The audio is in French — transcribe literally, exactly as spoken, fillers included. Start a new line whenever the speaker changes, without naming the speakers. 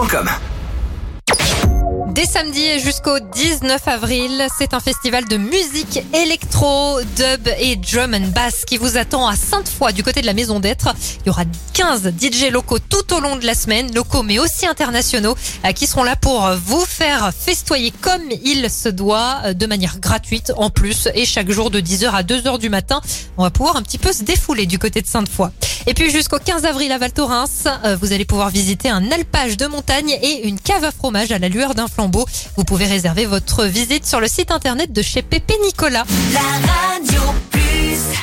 com.
Dès samedi jusqu'au dix-neuf avril, c'est un festival de musique électro, dub et drum and bass qui vous attend à Sainte-Foy du côté de la Maison d'Être. Il y aura quinze D J locaux tout au long de la semaine, locaux mais aussi internationaux, qui seront là pour vous faire festoyer comme il se doit, de manière gratuite en plus. Et chaque jour de dix heures à deux heures du matin, on va pouvoir un petit peu se défouler du côté de Sainte-Foy. Et puis jusqu'au quinze avril à Val Thorens, vous allez pouvoir visiter un alpage de montagne et une cave à fromage à la lueur d'un flambeau. Vous pouvez réserver votre visite sur le site internet de chez Pépé Nicolas. La